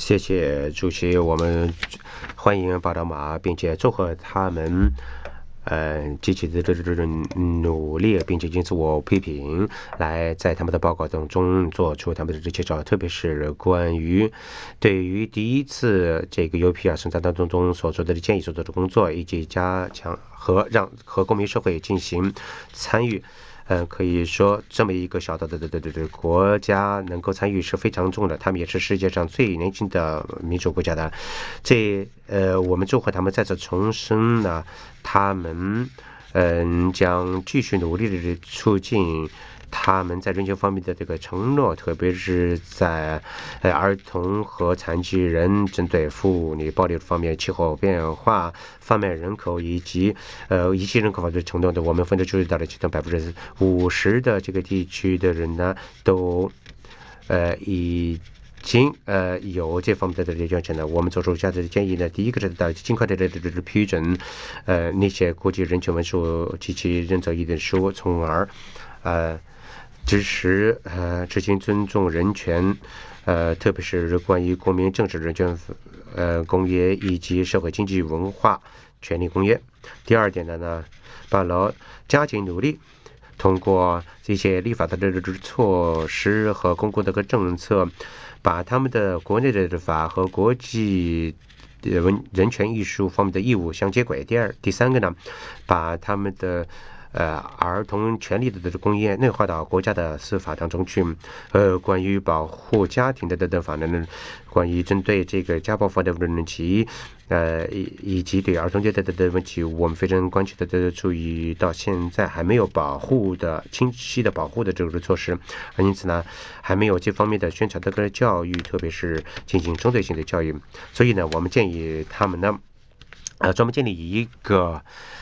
谢谢主席，我们欢迎巴拿马，并且祝贺他们积极的努力，并且经自我批评，来在他们的报告当中做出他们的介绍，特别是关于对于第一次这个 UPR 生产当中所做的建议所做的工作，以及加强和公民社会进行参与。可以说这么一个小的国家能够参与是非常重要的，他们也是世界上最年轻的民主国家的。我们祝贺他们再次重申了他们将继续努力的促进他们在人权方面的这个承诺，特别是在儿童和残疾人、针对妇女暴力方面、气候变化、贩卖人口以及一些人口方面的承诺的。我们分别注意到了，其中50%的这个地区的人呢，都已经有这方面的人权呢。我们做出下的建议呢，第一个是尽快的批准那些国际人权文书及其认证议定书，从而支持执行尊重人权，特别是关于公民政治人权公约以及社会经济文化权利公约。第二点呢，巴劳加紧努力，通过一些立法的措施和公共的政策，把他们的国内的法和国际人权艺术方面的义务相接轨。第三个呢，把他们的儿童权利的公约内化到国家的司法当中去。关于保护家庭的法呢，关于针对这个家暴法的问题，以及对儿童虐待的问题，我们非常关切的注意到现在还没有清晰的保护的这个措施，因此呢，还没有这方面的宣传的教育，特别是进行针对性的教育。所以呢，我们建议他们呢，专门建立一个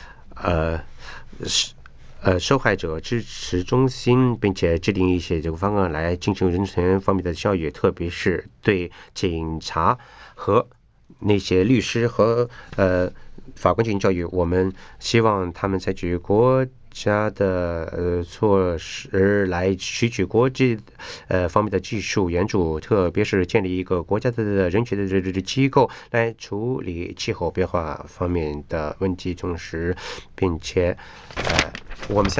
受害者支持中心，并且制定一些这个方案来进行人权方面的教育，特别是对警察和那些律师和法官进行教育。我们希望他们采取国家的措施来吸取国际方面的技术援助，特别是建立一个国家的人权的机构来处理气候变化方面的问题，同时并且我们